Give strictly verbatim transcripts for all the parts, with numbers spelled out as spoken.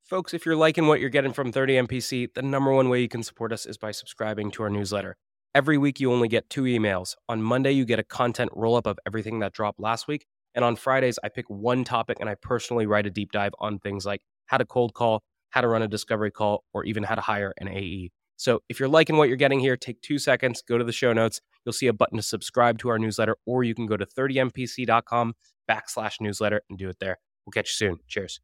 Folks, if you're liking what you're getting from thirty M P C, the number one way you can support us is by subscribing to our newsletter. Every week, you only get two emails. On Monday, you get a content roll-up of everything that dropped last week. And on Fridays, I pick one topic and I personally write a deep dive on things like how to cold call, how to run a discovery call, or even how to hire an A E. So if you're liking what you're getting here, take two seconds, go to the show notes. You'll see a button to subscribe to our newsletter, or you can go to thirty M P C dot com backslash newsletter and do it there. We'll catch you soon. Cheers.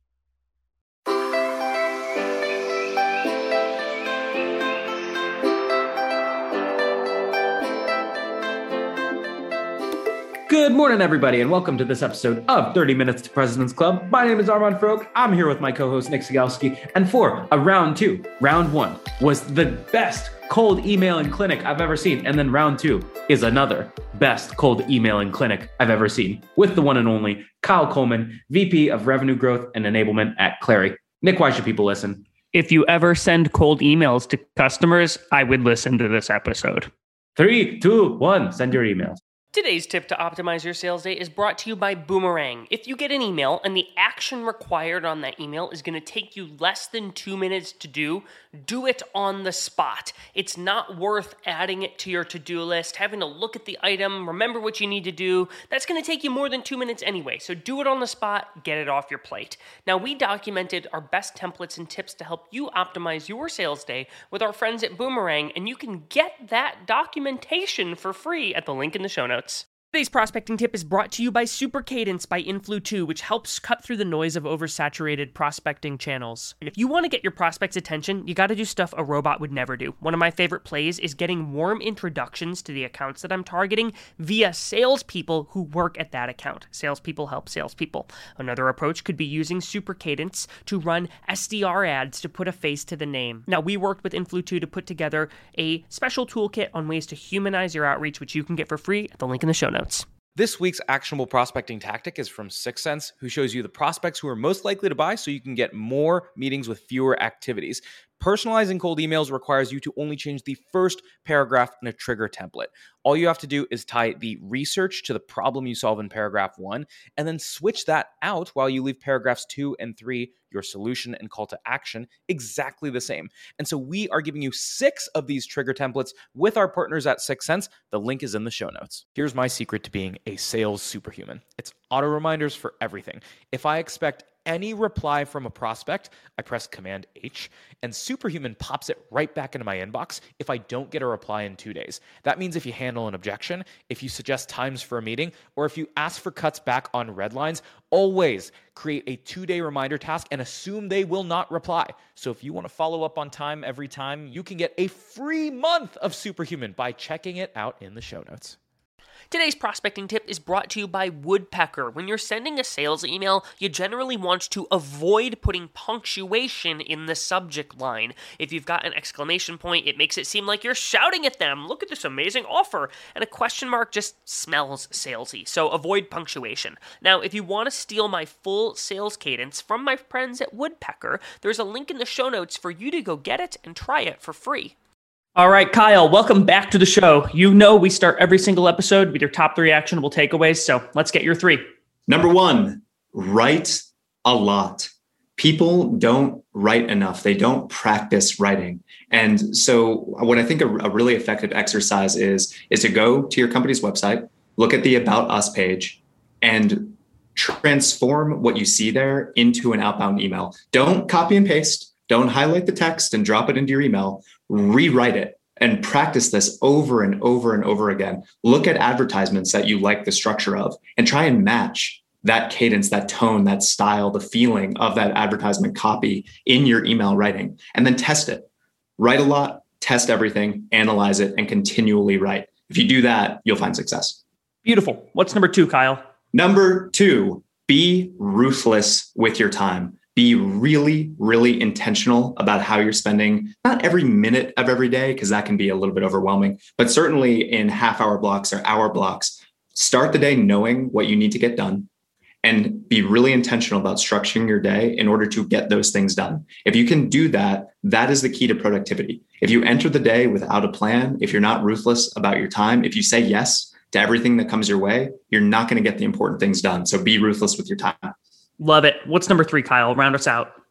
Good morning, everybody, and welcome to this episode of thirty minutes to President's Club. My name is Armand Farrokh. I'm here with my co-host, Nick Cegelski. And for a round two, round one was the best cold emailing clinic I've ever seen. And then round two is another best cold emailing clinic I've ever seen with the one and only Kyle Coleman, V P of Revenue Growth and Enablement at Clari. Nick, why should people listen? If you ever send cold emails to customers, I would listen to this episode. Three, two, one, send your emails. Today's tip to optimize your sales day is brought to you by Boomerang. If you get an email and the action required on that email is going to take you less than two minutes to do, do it on the spot. It's not worth adding it to your to-do list, having to look at the item, remember what you need to do. That's going to take you more than two minutes anyway, so do it on the spot, get it off your plate. Now, we documented our best templates and tips to help you optimize your sales day with our friends at Boomerang, and you can get that documentation for free at the link in the show notes. Today's prospecting tip is brought to you by Super Cadence by Influ two, which helps cut through the noise of oversaturated prospecting channels. And if you want to get your prospects' attention, you got to do stuff a robot would never do. One of my favorite plays is getting warm introductions to the accounts that I'm targeting via salespeople who work at that account. Salespeople help salespeople. Another approach could be using Super Cadence to run S D R ads to put a face to the name. Now, we worked with Influ two to put together a special toolkit on ways to humanize your outreach, which you can get for free at the link in the show notes. This week's actionable prospecting tactic is from Sixth Sense, who shows you the prospects who are most likely to buy so you can get more meetings with fewer activities. Personalizing cold emails requires you to only change the first paragraph in a trigger template. All you have to do is tie the research to the problem you solve in paragraph one, and then switch that out while you leave paragraphs two and three, your solution and call to action, exactly the same. And so we are giving you six of these trigger templates with our partners at Sixth Sense. The link is in the show notes. Here's my secret to being a sales superhuman. It's auto reminders for everything. If I expect any reply from a prospect, I press Command H, and Superhuman pops it right back into my inbox if I don't get a reply in two days. That means if you handle an objection, if you suggest times for a meeting, or if you ask for cuts back on red lines, always create a two-day reminder task and assume they will not reply. So if you want to follow up on time every time, you can get a free month of Superhuman by checking it out in the show notes. Today's prospecting tip is brought to you by Woodpecker. When you're sending a sales email, you generally want to avoid putting punctuation in the subject line. If you've got an exclamation point, it makes it seem like you're shouting at them, "Look at this amazing offer," and a question mark just smells salesy, so avoid punctuation. Now, if you want to steal my full sales cadence from my friends at Woodpecker, there's a link in the show notes for you to go get it and try it for free. All right, Kyle, welcome back to the show. You know we start every single episode with your top three actionable takeaways, so let's get your three. Number one, write a lot. People don't write enough. They don't practice writing. And so what I think a, a really effective exercise is, is to go to your company's website, look at the About Us page, and transform what you see there into an outbound email. Don't copy and paste. Don't highlight the text and drop it into your email. Rewrite it and practice this over and over and over again. Look at advertisements that you like the structure of and try and match that cadence, that tone, that style, the feeling of that advertisement copy in your email writing, and then test it. Write a lot, test everything, analyze it, and continually write. If you do that, you'll find success. Beautiful. What's number two, Kyle? Number two, be ruthless with your time. Be really, really intentional about how you're spending not every minute of every day, because that can be a little bit overwhelming, but certainly in half hour blocks or hour blocks. Start the day knowing what you need to get done and be really intentional about structuring your day in order to get those things done. If you can do that, that is the key to productivity. If you enter the day without a plan, if you're not ruthless about your time, if you say yes to everything that comes your way, you're not going to get the important things done. So be ruthless with your time. Love it. What's number three, Kyle? Round us out.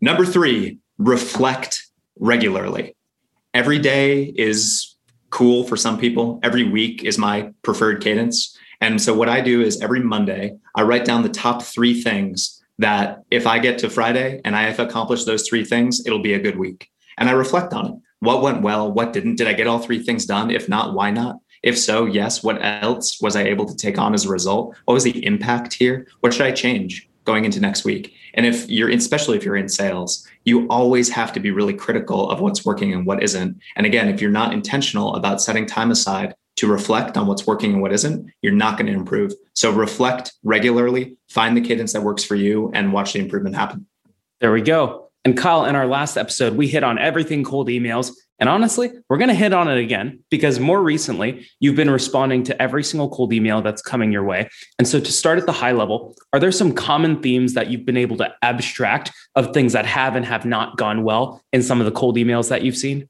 Number three, reflect regularly. Every day is cool for some people. Every week is my preferred cadence. And so what I do is every Monday, I write down the top three things that if I get to Friday and I have accomplished those three things, it'll be a good week. And I reflect on it. What went well? What didn't? Did I get all three things done? If not, why not? If so, yes. What else was I able to take on as a result? What was the impact here? What should I change going into next week? And if you're, especially if you're in sales, you always have to be really critical of what's working and what isn't. And again, if you're not intentional about setting time aside to reflect on what's working and what isn't, you're not going to improve. So reflect regularly, find the cadence that works for you, and watch the improvement happen. There we go. And Kyle, in our last episode, we hit on everything cold emails. And honestly, we're going to hit on it again because more recently, you've been responding to every single cold email that's coming your way. And so to start at the high level, are there some common themes that you've been able to abstract of things that have and have not gone well in some of the cold emails that you've seen?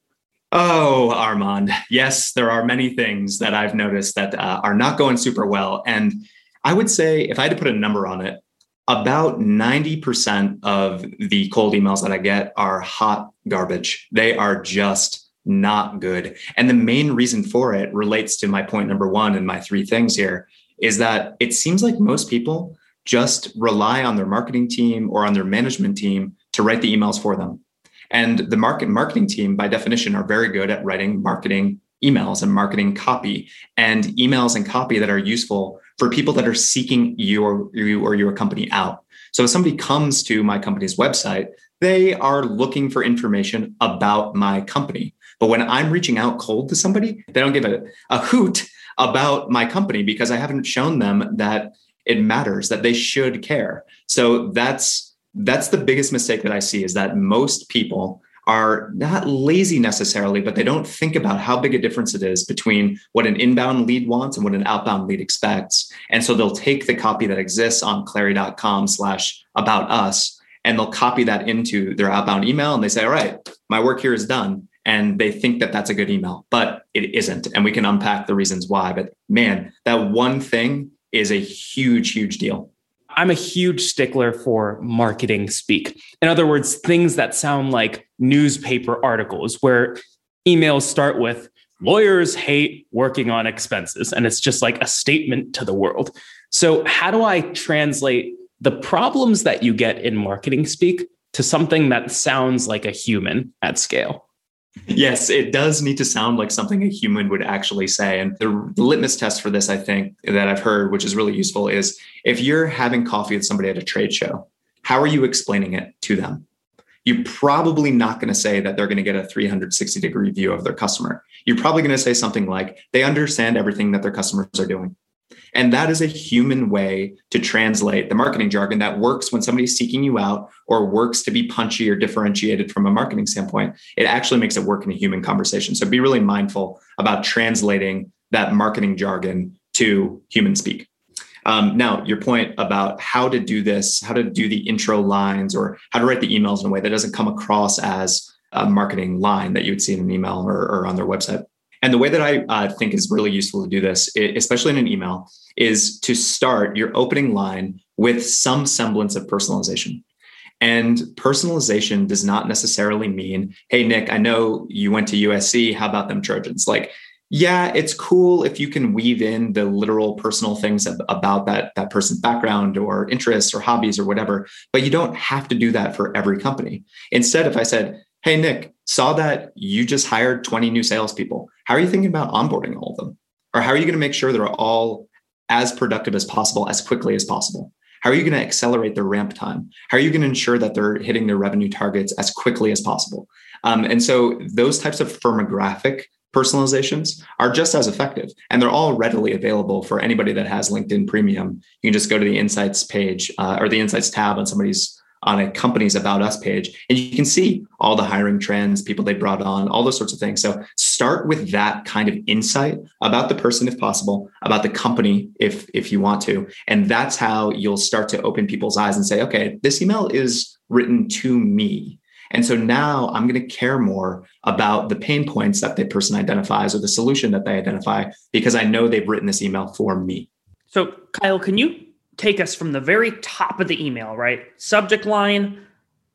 Oh, Armand. Yes, there are many things that I've noticed that uh, are not going super well. And I would say if I had to put a number on it, about ninety percent of the cold emails that I get are hot garbage. They are just not good. And the main reason for it relates to my point number one and my three things here is that it seems like most people just rely on their marketing team or on their management team to write the emails for them. And the market marketing team, by definition, are very good at writing marketing emails and marketing copy and emails and copy that are useful for people that are seeking your, you or your company out. So if somebody comes to my company's website, they are looking for information about my company. But when I'm reaching out cold to somebody, they don't give a, a hoot about my company because I haven't shown them that it matters, that they should care. So that's that's the biggest mistake that I see, is that most people are not lazy necessarily, but they don't think about how big a difference it is between what an inbound lead wants and what an outbound lead expects. And so they'll take the copy that exists on clary.com slash about us, and they'll copy that into their outbound email. And they say, all right, my work here is done. And they think that that's a good email, but it isn't. And we can unpack the reasons why. But man, that one thing is a huge, huge deal. I'm a huge stickler for marketing speak. In other words, things that sound like newspaper articles where emails start with lawyers hate working on expenses. And it's just like a statement to the world. So how do I translate the problems that you get in marketing speak to something that sounds like a human at scale? Yes, it does need to sound like something a human would actually say. And the, the litmus test for this, I think, that I've heard, which is really useful, is if you're having coffee with somebody at a trade show, how are you explaining it to them? You're probably not going to say that they're going to get a three hundred sixty degree view of their customer. You're probably going to say something like, they understand everything that their customers are doing. And that is a human way to translate the marketing jargon that works when somebody's seeking you out or works to be punchy or differentiated from a marketing standpoint. It actually makes it work in a human conversation. So be really mindful about translating that marketing jargon to human speak. Um, now, your point about how to do this, how to do the intro lines or how to write the emails in a way that doesn't come across as a marketing line that you would see in an email or, or on their website. And the way that I uh, think is really useful to do this, especially in an email, is to start your opening line with some semblance of personalization. And personalization does not necessarily mean, hey, Nick, I know you went to U S C. How about them Trojans? Like, yeah, it's cool if you can weave in the literal personal things about that, that person's background or interests or hobbies or whatever, but you don't have to do that for every company. Instead, if I said, hey, Nick, saw that you just hired twenty new salespeople. How are you thinking about onboarding all of them? Or how are you going to make sure they're all as productive as possible, as quickly as possible? How are you going to accelerate their ramp time? How are you going to ensure that they're hitting their revenue targets as quickly as possible? Um, and so those types of firmographic personalizations are just as effective. And they're all readily available for anybody that has LinkedIn Premium. You can just go to the Insights page uh, or the Insights tab on somebody's on a company's About Us page, and you can see all the hiring trends, people they brought on, all those sorts of things. So start with that kind of insight about the person, if possible, about the company, if, if you want to. And that's how you'll start to open people's eyes and say, okay, this email is written to me. And so now I'm going to care more about the pain points that the person identifies or the solution that they identify, because I know they've written this email for me. So Kyle, can you take us from the very top of the email, right? Subject line,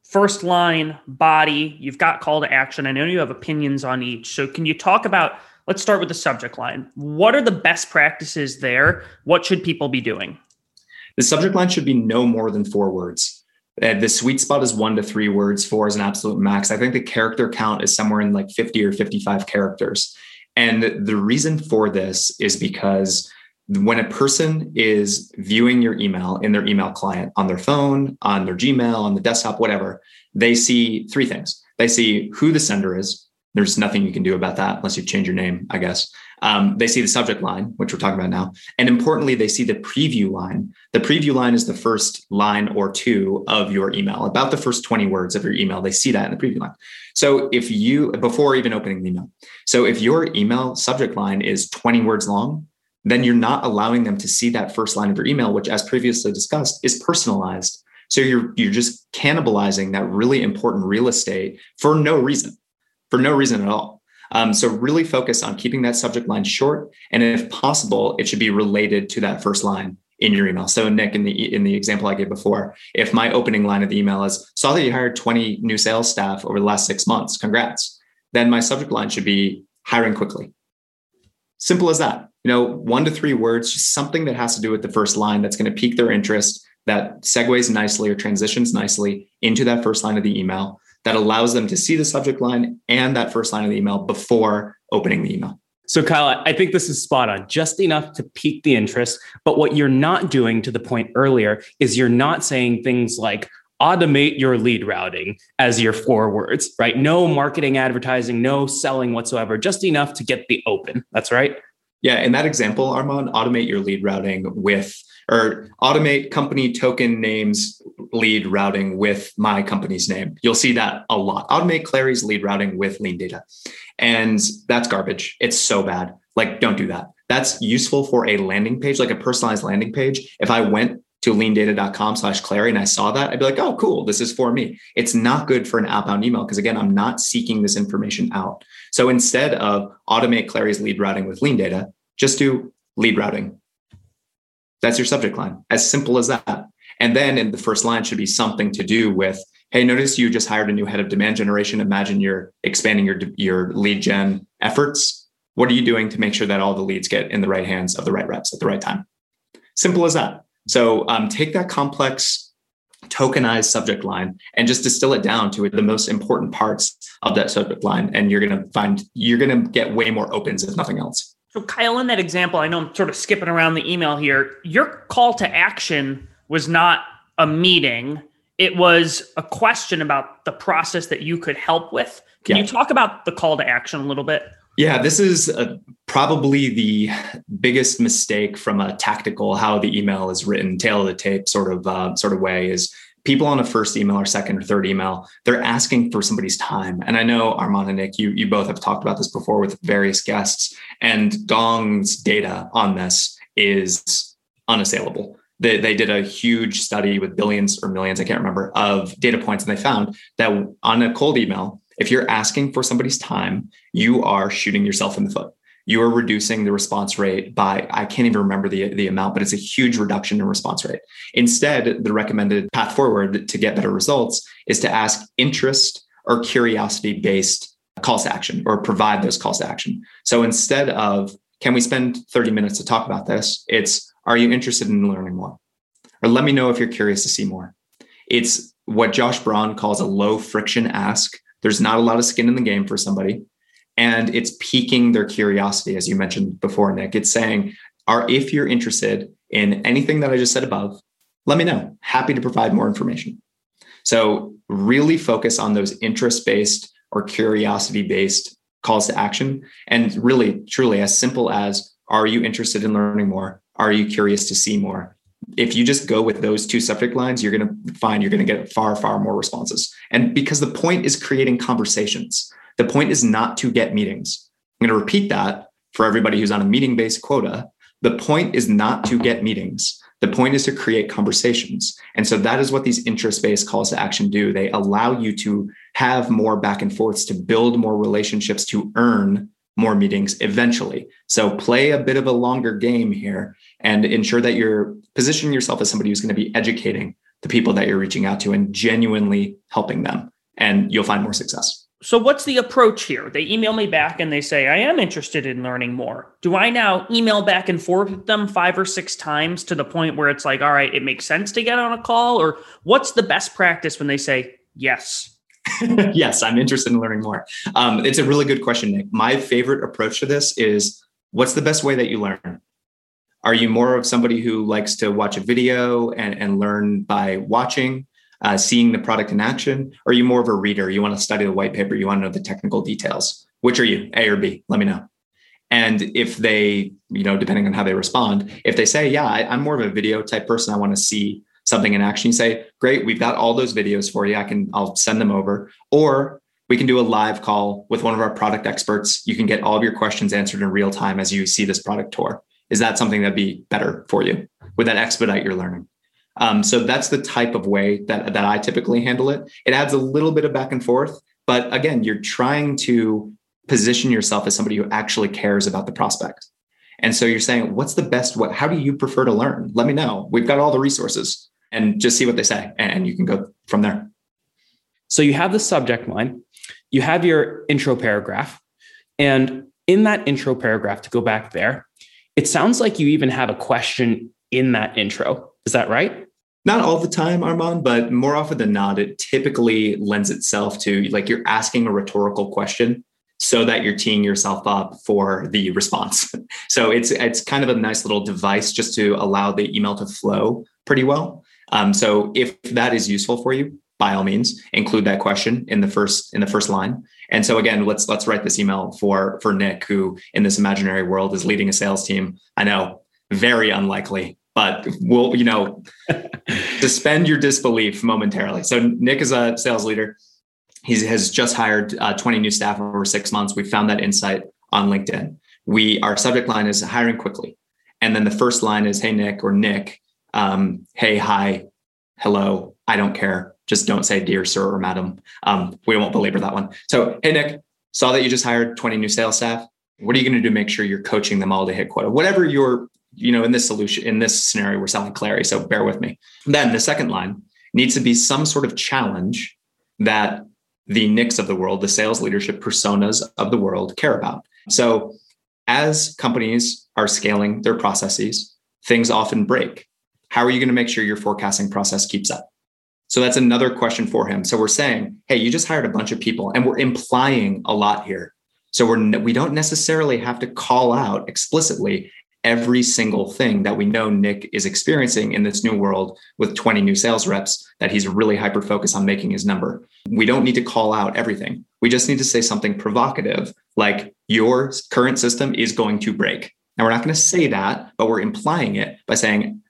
first line, body, you've got call to action. I know you have opinions on each. So can you talk about, let's start with the subject line. What are the best practices there? What should people be doing? The subject line should be no more than four words. Uh, the sweet spot is one to three words. Four is an absolute max. I think the character count is somewhere in like fifty or fifty-five characters. And the reason for this is because when a person is viewing your email in their email client on their phone, on their Gmail, on the desktop, whatever, they see three things. They see who the sender is. There's nothing you can do about that unless you change your name, I guess. Um, they see the subject line, which we're talking about now. And importantly, they see the preview line. The preview line is the first line or two of your email, about the first twenty words of your email. They see that in the preview line. So if you, before even opening the email. So if your email subject line is twenty words long, then you're not allowing them to see that first line of your email, which, as previously discussed, is personalized. So you're, you're just cannibalizing that really important real estate for no reason, for no reason at all. Um, so really focus on keeping that subject line short. And if possible, it should be related to that first line in your email. So Nick, in the in the example I gave before, if my opening line of the email is, saw that you hired twenty new sales staff over the last six months, congrats, then my subject line should be hiring quickly. Simple as that. You know, one to three words, just something that has to do with the first line that's going to pique their interest, that segues nicely or transitions nicely into that first line of the email, that allows them to see the subject line and that first line of the email before opening the email. So Kyle, I think this is spot on, just enough to pique the interest. But what you're not doing, to the point earlier, is you're not saying things like automate your lead routing as your four words, right? No marketing, advertising, no selling whatsoever, just enough to get the open. That's right. Yeah. In that example, Armand, automate your lead routing with, or automate company token names lead routing with my company's name. You'll see that a lot. Automate Clary's lead routing with Lean Data. And that's garbage. It's so bad. Like, don't do that. That's useful for a landing page, like a personalized landing page. If I went to leandata.com slash Clary and I saw that, I'd be like, oh, cool. This is for me. It's not good for an outbound email because, again, I'm not seeking this information out. So instead of automate Clary's lead routing with Lean Data, just do lead routing. That's your subject line. As simple as that. And then in the first line should be something to do with, hey, notice you just hired a new head of demand generation. Imagine you're expanding your, your lead gen efforts. What are you doing to make sure that all the leads get in the right hands of the right reps at the right time? Simple as that. So um, take that complex tokenized subject line and just distill it down to the most important parts of that subject line. And you're going to find, you're going to get way more opens if nothing else. So Kyle, in that example, I know I'm sort of skipping around the email here. Your call to action was not a meeting. It was a question about the process that you could help with. Can yeah. you talk about the call to action a little bit? Yeah, this is a, probably the biggest mistake from a tactical, how the email is written, tail of the tape sort of uh, sort of way is people on a first email or second or third email, they're asking for somebody's time. And I know Armand and Nick, you, you both have talked about this before with various guests, and Gong's data on this is unassailable. They, they did a huge study with billions or millions, I can't remember, of data points. And they found that on a cold email, if you're asking for somebody's time, you are shooting yourself in the foot. You are reducing the response rate by, I can't even remember the, the amount, but it's a huge reduction in response rate. Instead, the recommended path forward to get better results is to ask interest or curiosity-based calls to action, or provide those calls to action. So instead of, can we spend thirty minutes to talk about this? It's, are you interested in learning more? Or let me know if you're curious to see more. It's what Josh Braun calls a low friction ask. There's not a lot of skin in the game for somebody. And it's piquing their curiosity, as you mentioned before, Nick. It's saying, or if you're interested in anything that I just said above, let me know. Happy to provide more information. So really focus on those interest-based or curiosity-based calls to action. And really, truly, as simple as, are you interested in learning more? Are you curious to see more? If you just go with those two subject lines, you're going to find you're going to get far, far more responses. And because the point is creating conversations, the point is not to get meetings. I'm going to repeat that for everybody who's on a meeting-based quota. The point is not to get meetings. The point is to create conversations. And so that is what these interest-based calls to action do. They allow you to have more back and forths, to build more relationships, to earn more meetings eventually. So play a bit of a longer game here and ensure that you're positioning yourself as somebody who's going to be educating the people that you're reaching out to and genuinely helping them, and you'll find more success. So what's the approach here? They email me back and they say, I am interested in learning more. Do I now email back and forth with them five or six times to the point where it's like, all right, it makes sense to get on a call? Or what's the best practice when they say, yes? Yes, I'm interested in learning more. Um, it's a really good question, Nick. My favorite approach to this is, what's the best way that you learn? Are you more of somebody who likes to watch a video and, and learn by watching? Uh, seeing the product in action? Or are you more of a reader? You want to study the white paper. You want to know the technical details. Which are you, A or B? Let me know. And if they, you know, depending on how they respond, if they say, yeah, I, I'm more of a video type person, I want to see something in action, you say, great, we've got all those videos for you. I can, I'll send them over. Or we can do a live call with one of our product experts. You can get all of your questions answered in real time as you see this product tour. Is that something that'd be better for you? Would that expedite your learning? Um, so that's the type of way that, that I typically handle it. It adds a little bit of back and forth, but again, you're trying to position yourself as somebody who actually cares about the prospect. And so you're saying, what's the best way? How do you prefer to learn? Let me know. We've got all the resources, and just see what they say, and you can go from there. So you have the subject line, you have your intro paragraph, and in that intro paragraph, to go back there, it sounds like you even have a question in that intro. Is that right? Not all the time, Armand, but more often than not, it typically lends itself to like you're asking a rhetorical question so that you're teeing yourself up for the response. So it's it's kind of a nice little device just to allow the email to flow pretty well. Um, so if that is useful for you, by all means, include that question in the first in the first line. And so again, let's let's write this email for for Nick, who in this imaginary world is leading a sales team. I know, very unlikely. But we'll, you know, suspend your disbelief momentarily. So Nick is a sales leader. He has just hired uh, twenty new staff over six months. We found that insight on LinkedIn. We, our subject line is hiring quickly. And then the first line is, hey, Nick or Nick, um, hey, hi, hello, I don't care. Just don't say dear sir or madam. Um, we won't belabor that one. So, hey, Nick, saw that you just hired twenty new sales staff. What are you going to do to make sure you're coaching them all to hit quota? Whatever your you know, in this solution, in this scenario, we're selling Clary. So bear with me. Then the second line needs to be some sort of challenge that the Nicks of the world, the sales leadership personas of the world care about. So as companies are scaling their processes, things often break. How are you going to make sure your forecasting process keeps up? So that's another question for him. So we're saying, hey, you just hired a bunch of people, and we're implying a lot here. So we're, we don't necessarily have to call out explicitly every single thing that we know Nick is experiencing in this new world with twenty new sales reps that he's really hyper-focused on making his number. We don't need to call out everything. We just need to say something provocative, like your current system is going to break. Now, we're not going to say that, but we're implying it by saying,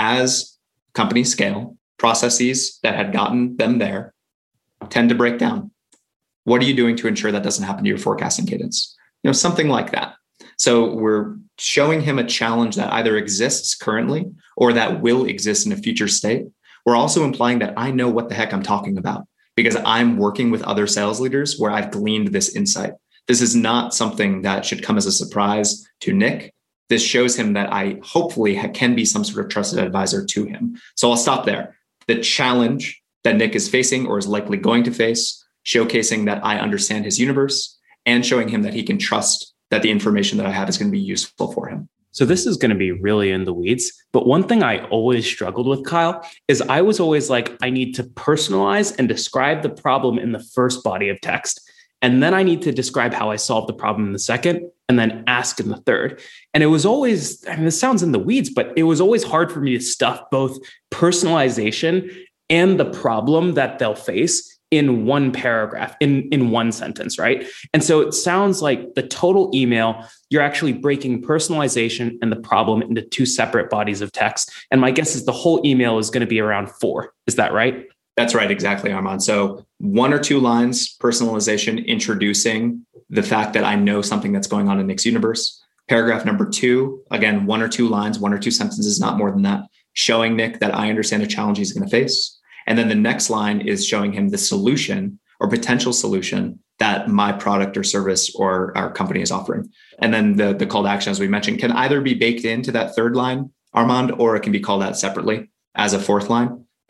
as companies scale, processes that had gotten them there tend to break down. What are you doing to ensure that doesn't happen to your forecasting cadence? You know, something like that. So we're showing him a challenge that either exists currently or that will exist in a future state. We're also implying that I know what the heck I'm talking about because I'm working with other sales leaders where I've gleaned this insight. This is not something that should come as a surprise to Nick. This shows him that I hopefully can be some sort of trusted advisor to him. So I'll stop there. The challenge that Nick is facing or is likely going to face, showcasing that I understand his universe and showing him that he can trust that the information that I have is going to be useful for him. So this is going to be really in the weeds. But one thing I always struggled with, Kyle, is I was always like, I need to personalize and describe the problem in the first body of text. And then I need to describe how I solved the problem in the second, and then ask in the third. And it was always, I mean, this sounds in the weeds, but it was always hard for me to stuff both personalization and the problem that they'll face in one paragraph, in, in one sentence, right? And so it sounds like the total email, you're actually breaking personalization and the problem into two separate bodies of text. And my guess is the whole email is going to be around four. Is that right? That's right. Exactly, Armand. So one or two lines, personalization, introducing the fact that I know something that's going on in Nick's universe. Paragraph number two, again, one or two lines, one or two sentences, not more than that, showing Nick that I understand the challenge he's going to face. And then the next line is showing him the solution or potential solution that my product or service or our company is offering. And then the, the call to action, as we mentioned, can either be baked into that third line, Armand, or it can be called out separately as a fourth line.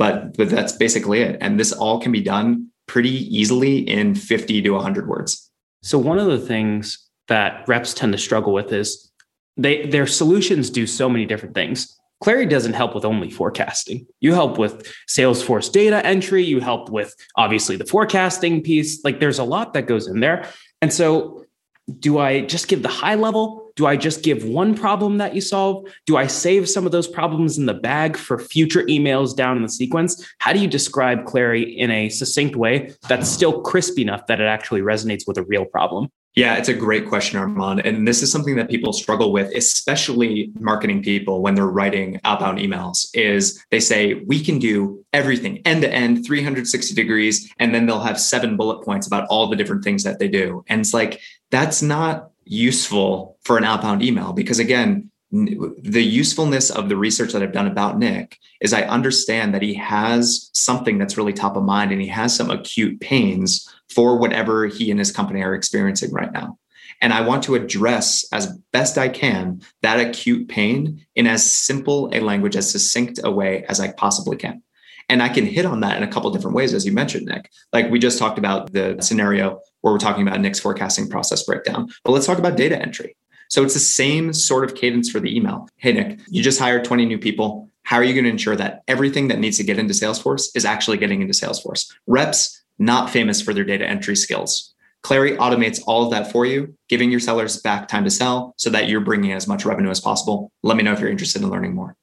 but, but that's basically it. And this all can be done pretty easily in fifty to one hundred words. So one of the things that reps tend to struggle with is they their solutions do so many different things. Clary doesn't help with only forecasting. You help with Salesforce data entry. You help with obviously the forecasting piece. Like there's a lot that goes in there. And so do I just give the high level? Do I just give one problem that you solve? Do I save some of those problems in the bag for future emails down in the sequence? How do you describe Clary in a succinct way that's still crisp enough that it actually resonates with a real problem? Yeah, it's a great question, Armand. And this is something that people struggle with, especially marketing people when they're writing outbound emails, is they say, we can do everything end to end, three hundred sixty degrees, and then they'll have seven bullet points about all the different things that they do. And it's like, that's not useful for an outbound email because again, the usefulness of the research that I've done about Nick is I understand that he has something that's really top of mind and he has some acute pains for whatever he and his company are experiencing right now. And I want to address as best I can that acute pain in as simple a language, as succinct a way as I possibly can. And I can hit on that in a couple of different ways, as you mentioned, Nick. Like we just talked about the scenario where we're talking about Nick's forecasting process breakdown, but let's talk about data entry. So it's the same sort of cadence for the email. Hey, Nick, you just hired twenty new people. How are you going to ensure that everything that needs to get into Salesforce is actually getting into Salesforce? Reps, not famous for their data entry skills. Clary automates all of that for you, giving your sellers back time to sell so that you're bringing in as much revenue as possible. Let me know if you're interested in learning more.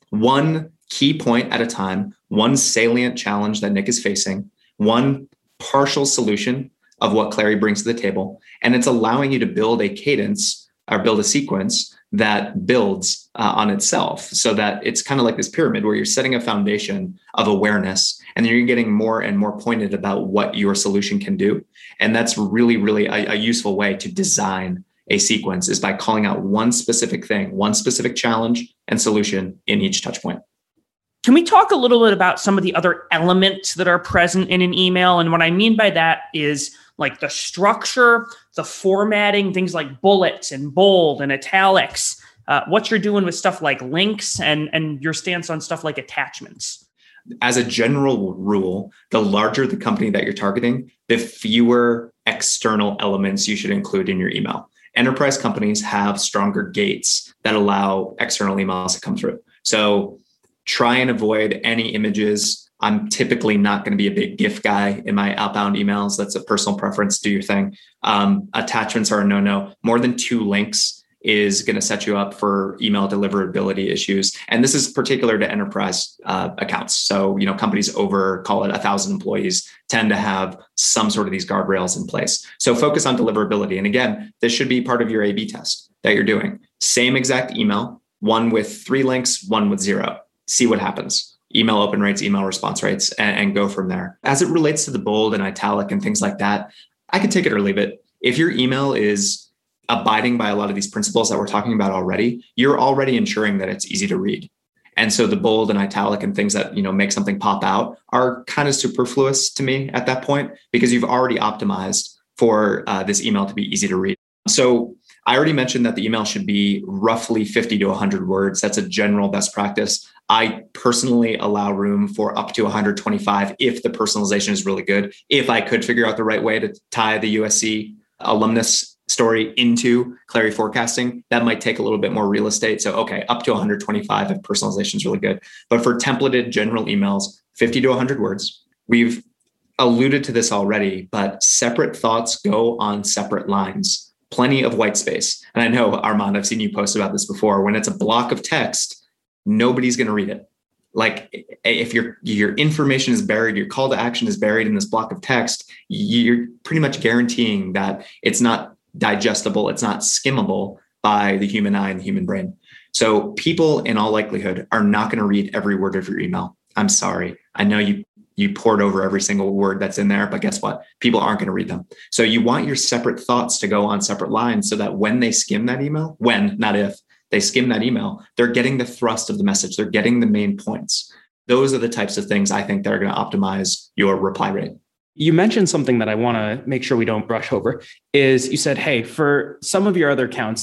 One key point at a time, one salient challenge that Nick is facing, one partial solution of what Clary brings to the table. And it's allowing you to build a cadence or build a sequence that builds uh, on itself so that it's kind of like this pyramid where you're setting a foundation of awareness and then you're getting more and more pointed about what your solution can do. And that's really, really a, a useful way to design a sequence is by calling out one specific thing, one specific challenge and solution in each touch point. Can we talk a little bit about some of the other elements that are present in an email? And what I mean by that is like the structure, the formatting, things like bullets and bold and italics, uh, what you're doing with stuff like links and, and your stance on stuff like attachments. As a general rule, the larger the company that you're targeting, the fewer external elements you should include in your email. Enterprise companies have stronger gates that allow external emails to come through. So try and avoid any images. I'm typically not going to be a big GIF guy in my outbound emails. That's a personal preference. Do your thing. Um, attachments are a no-no. More than two links is going to set you up for email deliverability issues. And this is particular to enterprise uh, accounts. So, you know, companies over, call it a thousand employees tend to have some sort of these guardrails in place. So focus on deliverability. And again, this should be part of your A B test that you're doing. Same exact email, one with three links, one with zero. See what happens. Email open rates, email response rates, and, and go from there. As it relates to the bold and italic and things like that, I could take it or leave it. If your email is abiding by a lot of these principles that we're talking about already, you're already ensuring that it's easy to read. And so the bold and italic and things that, you know, make something pop out are kind of superfluous to me at that point, because you've already optimized for uh, this email to be easy to read. So I already mentioned that the email should be roughly fifty to one hundred words. That's a general best practice. I personally allow room for up to one hundred twenty-five if the personalization is really good. If I could figure out the right way to tie the U S C alumnus story into Clary forecasting, that might take a little bit more real estate. So, okay, up to one hundred twenty-five if personalization is really good. But for templated general emails, fifty to one hundred words. We've alluded to this already, but separate thoughts go on separate lines. Plenty of white space. And I know, Armand, I've seen you post about this before. When it's a block of text, nobody's going to read it. Like if your your information is buried, your call to action is buried in this block of text, you're pretty much guaranteeing that it's not digestible, it's not skimmable by the human eye and the human brain. So people in all likelihood are not going to read every word of your email. I'm sorry. I know you you poured over every single word that's in there, but guess what? People aren't going to read them. So you want your separate thoughts to go on separate lines so that when they skim that email, when, not if, they skim that email, they're getting the thrust of the message. They're getting the main points. Those are the types of things I think that are going to optimize your reply rate. You mentioned something that I want to make sure we don't brush over is you said, hey, for some of your other accounts,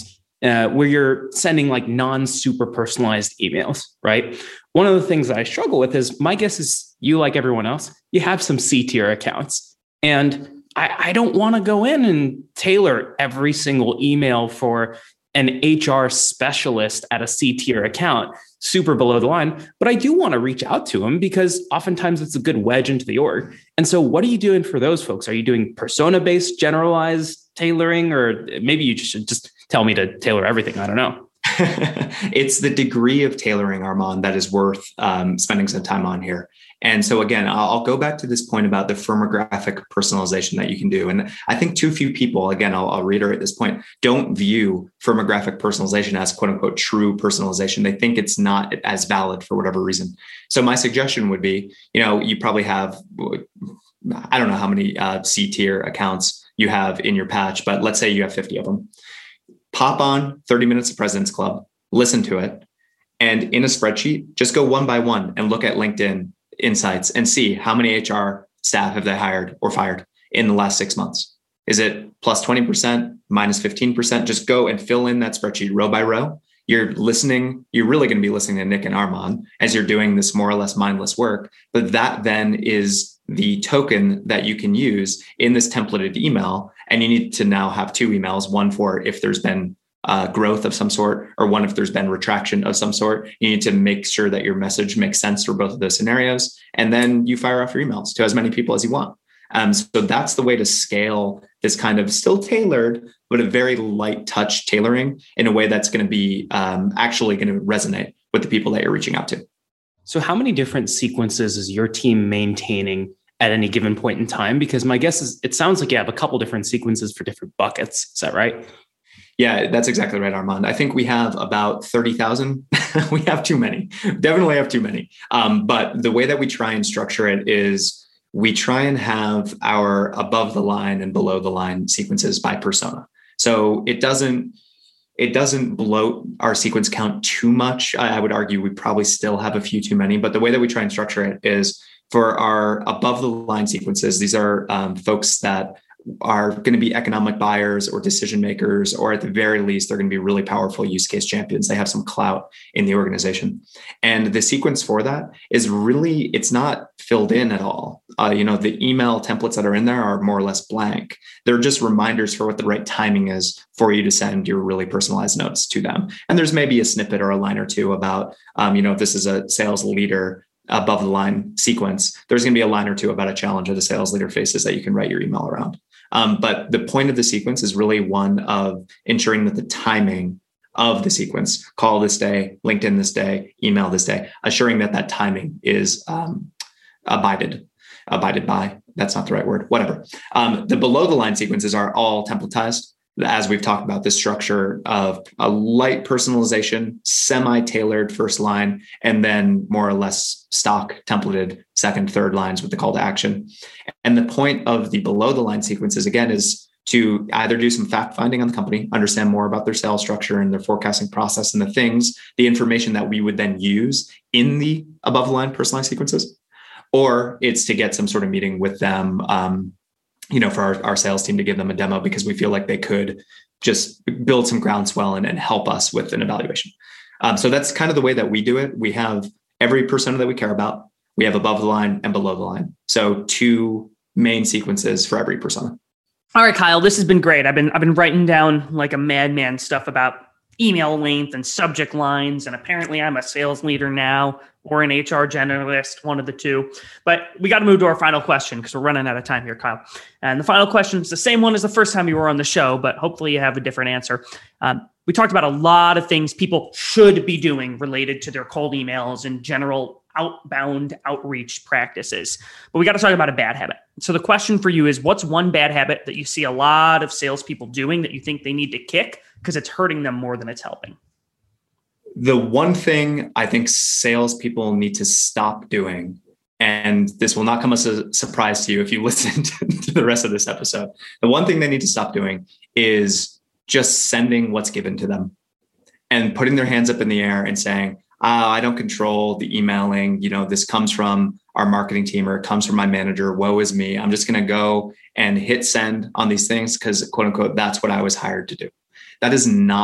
uh, where you're sending like non-super personalized emails, right? One of the things that I struggle with is my guess is you, like everyone else, you have some C-tier accounts. And I, I don't want to go in and tailor every single email for an H R specialist at a C-tier account, super below the line, but I do want to reach out to them because oftentimes it's a good wedge into the org. And so what are you doing for those folks? Are you doing persona-based generalized tailoring, or maybe you should just tell me to tailor everything? I don't know. It's the degree of tailoring, Armand, that is worth um, spending some time on here. And so again, I'll, I'll go back to this point about the firmographic personalization that you can do. And I think too few people, again, I'll, I'll reiterate this point, don't view firmographic personalization as quote unquote true personalization. They think it's not as valid for whatever reason. So my suggestion would be, you know, you probably have, I don't know how many uh, C-tier accounts you have in your patch, but let's say you have fifty of them. Pop on thirty minutes of President's Club, listen to it, and in a spreadsheet, just go one by one and look at LinkedIn insights and see how many H R staff have they hired or fired in the last six months. Is it plus twenty percent, minus fifteen percent? Just go and fill in that spreadsheet row by row. You're listening, you're really going to be listening to Nick and Armand as you're doing this more or less mindless work. But that then is the token that you can use in this templated email. And you need to now have two emails, one for if there's been uh, growth of some sort, or one if there's been retraction of some sort. You need to make sure that your message makes sense for both of those scenarios. And then you fire off your emails to as many people as you want. Um, so that's the way to scale this kind of still tailored, but a very light touch tailoring in a way that's going to be um, actually going to resonate with the people that you're reaching out to. So how many different sequences is your team maintaining at any given point in time? Because my guess is it sounds like you have a couple different sequences for different buckets. Is that right? Yeah, that's exactly right, Armand. I think we have about thirty thousand. We have too many, definitely have too many. Um, but the way that we try and structure it is we try and have our above the line and below the line sequences by persona. So it doesn't, It doesn't bloat our sequence count too much. I would argue we probably still have a few too many, but the way that we try and structure it is for our above the line sequences. These are um, folks that are going to be economic buyers or decision makers, or at the very least, they're going to be really powerful use case champions. They have some clout in the organization. And the sequence for that is really, it's not filled in at all. Uh, you know, the email templates that are in there are more or less blank. They're just reminders for what the right timing is for you to send your really personalized notes to them. And there's maybe a snippet or a line or two about, um, you know, if this is a sales leader above the line sequence, there's going to be a line or two about a challenge that the sales leader faces that you can write your email around. Um, but the point of the sequence is really one of ensuring that the timing of the sequence, call this day, LinkedIn this day, email this day, assuring that that timing is um, abided, abided by. That's not the right word, whatever. Um, the below the line sequences are all templatized. As we've talked about, this structure of a light personalization, semi-tailored first line, and then more or less stock templated second, third lines with the call to action. And the point of the below the line sequences, again, is to either do some fact finding on the company, understand more about their sales structure and their forecasting process and the things, the information that we would then use in the above the line personalized sequences, or it's to get some sort of meeting with them, um, you know, for our, our sales team to give them a demo because we feel like they could just build some groundswell and, and help us with an evaluation. Um, so that's kind of the way that we do it. We have every persona that we care about. We have above the line and below the line. So two main sequences for every persona. All right, Kyle, this has been great. I've been I've been writing down like a madman stuff about email length and subject lines. And apparently I'm a sales leader now or an H R generalist, one of the two. But we got to move to our final question because we're running out of time here, Kyle. And the final question is the same one as the first time you were on the show, but hopefully you have a different answer. Um, we talked about a lot of things people should be doing related to their cold emails and general outbound outreach practices. But we got to talk about a bad habit. So the question for you is, what's one bad habit that you see a lot of salespeople doing that you think they need to kick because it's hurting them more than it's helping? The one thing I think salespeople need to stop doing, and this will not come as a surprise to you if you listen to the rest of this episode, the one thing they need to stop doing is just sending what's given to them and putting their hands up in the air and saying, oh, I don't control the emailing. You know, this comes from our marketing team or it comes from my manager. Woe is me. I'm just going to go and hit send on these things because, quote unquote, that's what I was hired to do. That is not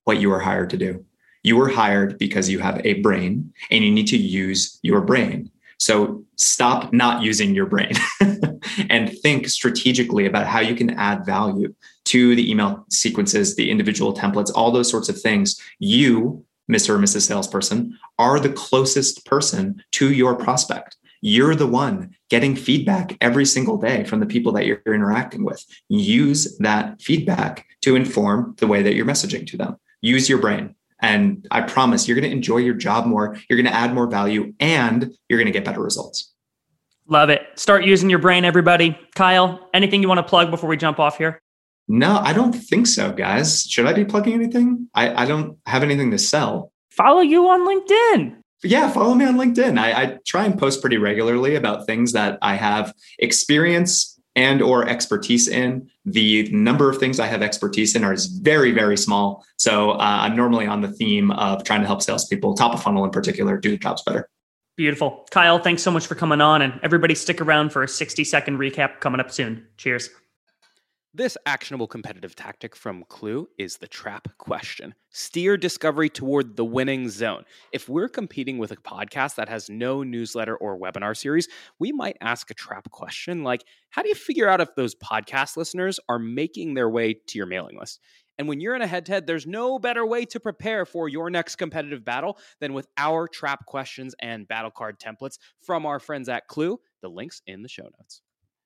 what you were hired to do. You were hired because you have a brain and you need to use your brain. So stop not using your brain and think strategically about how you can add value to the email sequences, the individual templates, all those sorts of things. You, Mister or Missus Salesperson, are the closest person to your prospect. You're the one getting feedback every single day from the people that you're interacting with. Use that feedback to inform the way that you're messaging to them. Use your brain. And I promise you're going to enjoy your job more. You're going to add more value and you're going to get better results. Love it. Start using your brain, everybody. Kyle, anything you want to plug before we jump off here? No, I don't think so, guys. Should I be plugging anything? I, I don't have anything to sell. Follow you on LinkedIn. Yeah, follow me on LinkedIn. I, I try and post pretty regularly about things that I have experience and or expertise in. The number of things I have expertise in are very, very small. So uh, I'm normally on the theme of trying to help salespeople, top of funnel in particular, do the jobs better. Beautiful. Kyle, thanks so much for coming on, and everybody stick around for a sixty second recap coming up soon. Cheers. This actionable competitive tactic from Clue is the trap question. Steer discovery toward the winning zone. If we're competing with a podcast that has no newsletter or webinar series, we might ask a trap question like, how do you figure out if those podcast listeners are making their way to your mailing list? And when you're in a head-to-head, there's no better way to prepare for your next competitive battle than with our trap questions and battle card templates from our friends at Clue. The link's in the show notes.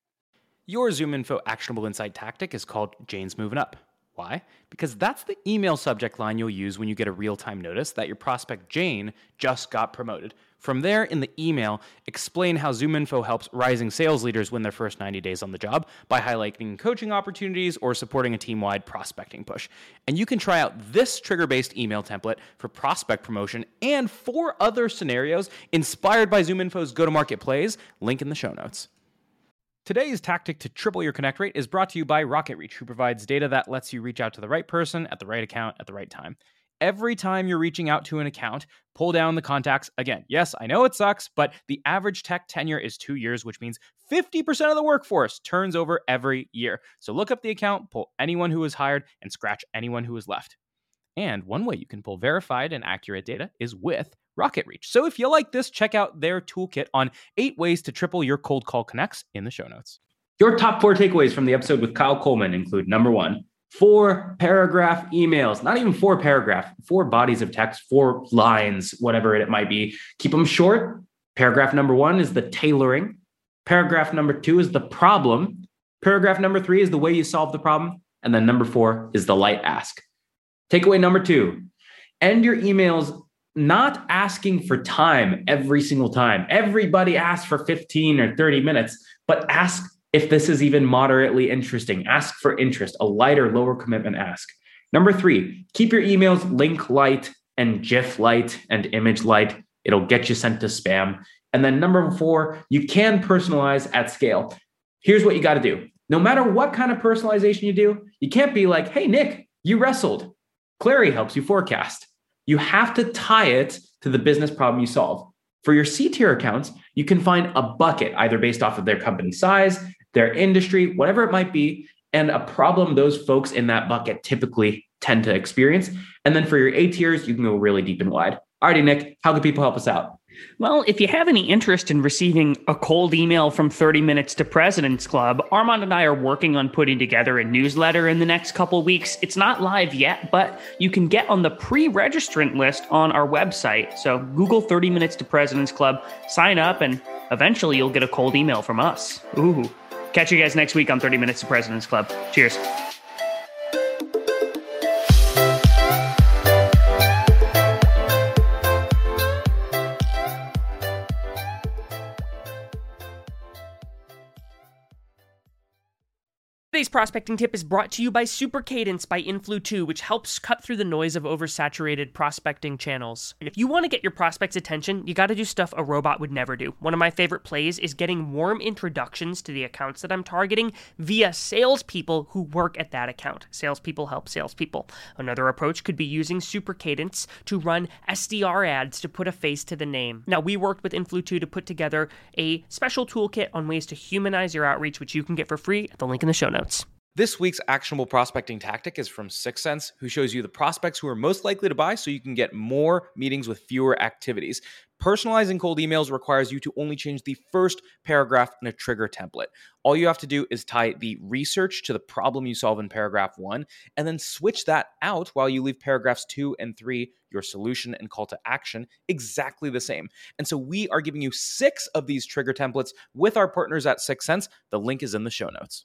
Your ZoomInfo actionable insight tactic is called Jane's Moving Up. Why? Because that's the email subject line you'll use when you get a real-time notice that your prospect Jane just got promoted. From there, in the email, explain how ZoomInfo helps rising sales leaders win their first ninety days on the job by highlighting coaching opportunities or supporting a team-wide prospecting push. And you can try out this trigger-based email template for prospect promotion and four other scenarios inspired by ZoomInfo's go-to-market plays. Link in the show notes. Today's tactic to triple your connect rate is brought to you by RocketReach, who provides data that lets you reach out to the right person at the right account at the right time. Every time you're reaching out to an account, pull down the contacts. Again, yes, I know it sucks, but the average tech tenure is two years, which means fifty percent of the workforce turns over every year. So look up the account, pull anyone who was hired, and scratch anyone who was left. And one way you can pull verified and accurate data is with RocketReach. So if you like this, check out their toolkit on eight ways to triple your cold call connects in the show notes. Your top four takeaways from the episode with Kyle Coleman include number one, four paragraph emails, not even four paragraph, four bodies of text, four lines, whatever it might be. Keep them short. Paragraph number one is the tailoring. Paragraph number two is the problem. Paragraph number three is the way you solve the problem. And then number four is the light ask. Takeaway number two, end your emails not asking for time every single time. Everybody asks for fifteen or thirty minutes, but ask if this is even moderately interesting. Ask for interest, a lighter, lower commitment ask. Number three, keep your emails link light and GIF light and image light. It'll get you sent to spam. And then number four, you can personalize at scale. Here's what you got to do. No matter what kind of personalization you do, you can't be like, hey, Nick, you wrestled. Clary helps you forecast. You have to tie it to the business problem you solve. For your C-tier accounts, you can find a bucket, either based off of their company size, their industry, whatever it might be, and a problem those folks in that bucket typically tend to experience. And then for your A-tiers, you can go really deep and wide. Alrighty, Nick, how can people help us out? Well, if you have any interest in receiving a cold email from thirty minutes to President's Club, Armand and I are working on putting together a newsletter in the next couple weeks. It's not live yet, but you can get on the pre-registrant list on our website. So Google thirty minutes to President's Club, sign up, and eventually you'll get a cold email from us. Ooh. Catch you guys next week on thirty minutes to President's Club. Cheers. Today's prospecting tip is brought to you by Super Cadence by Influ two, which helps cut through the noise of oversaturated prospecting channels. If you want to get your prospects' attention, you got to do stuff a robot would never do. One of my favorite plays is getting warm introductions to the accounts that I'm targeting via salespeople who work at that account. Salespeople help salespeople. Another approach could be using Super Cadence to run S D R ads to put a face to the name. Now, we worked with Influ two to put together a special toolkit on ways to humanize your outreach, which you can get for free at the link in the show notes. This week's actionable prospecting tactic is from Sixth Sense, who shows you the prospects who are most likely to buy so you can get more meetings with fewer activities. Personalizing cold emails requires you to only change the first paragraph in a trigger template. All you have to do is tie the research to the problem you solve in paragraph one, and then switch that out while you leave paragraphs two and three, your solution and call to action, exactly the same. And so we are giving you six of these trigger templates with our partners at Sixth Sense. The link is in the show notes.